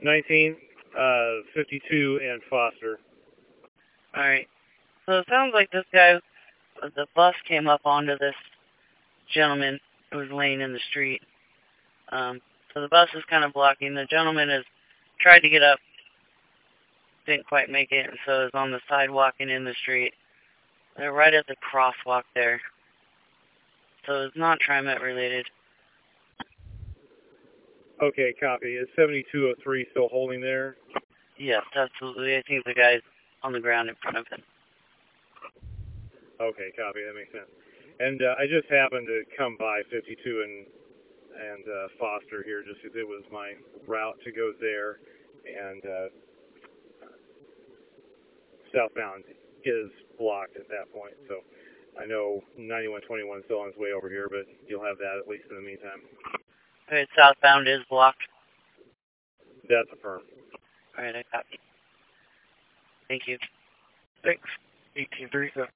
19, 52, and Foster. Alright. So it sounds like this guy, the bus came up onto this gentleman who was laying in the street. So the bus is kind of blocking. The gentleman has tried to get up, didn't quite make it, and so is on the sidewalk and in the street. They're right at the crosswalk there. So it's not TriMet related. Okay, copy. Is 7203 still holding there? Yes, absolutely. I think the guy's on the ground in front of him. Okay, copy. That makes sense. And I just happened to come by 52 and Foster here just because it was my route to go there. And southbound is blocked at that point. So I know 9121 is still on its way over here, but you'll have that at least in the meantime. Okay, southbound is blocked. That's affirmed. Alright, I copy. Thank you. Thanks. 1837.